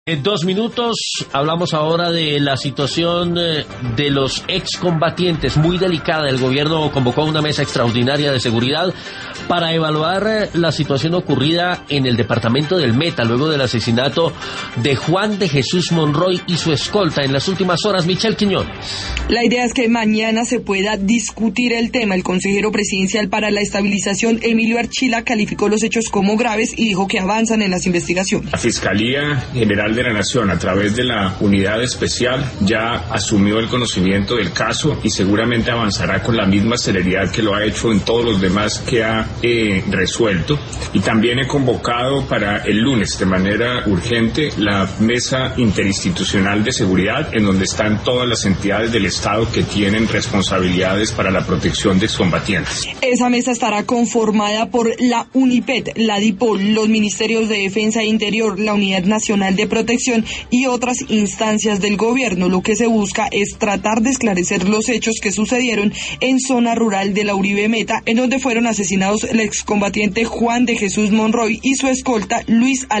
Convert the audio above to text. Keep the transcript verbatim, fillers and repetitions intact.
En dos minutos hablamos ahora de la situación de los excombatientes, muy delicada. El gobierno convocó una mesa extraordinaria de seguridad para evaluar la situación ocurrida en el departamento del Meta, luego del asesinato de Juan de Jesús Monroy y su escolta en las últimas horas. Michelle Quiñones. La idea es que mañana se pueda discutir el tema. El consejero presidencial para la estabilización, Emilio Archila, calificó los hechos como graves y dijo que avanzan en las investigaciones. La Fiscalía General de la Nación, a través de la unidad especial, ya asumió el conocimiento del caso y seguramente avanzará con la misma celeridad que lo ha hecho en todos los demás que ha eh, resuelto. Y también he convocado para el lunes de manera urgente la mesa interinstitucional de seguridad, en donde están todas las entidades del Estado que tienen responsabilidades para la protección de excombatientes. Esa mesa estará conformada por la UNIPET, la DIPOL, los Ministerios de Defensa e Interior, la Unidad Nacional de Protección y otras instancias del gobierno. Lo que se busca es tratar de esclarecer los hechos que sucedieron en zona rural de la Uribe Meta, en donde fueron asesinados el excombatiente Juan de Jesús Monroy y su escolta Luis Alejandro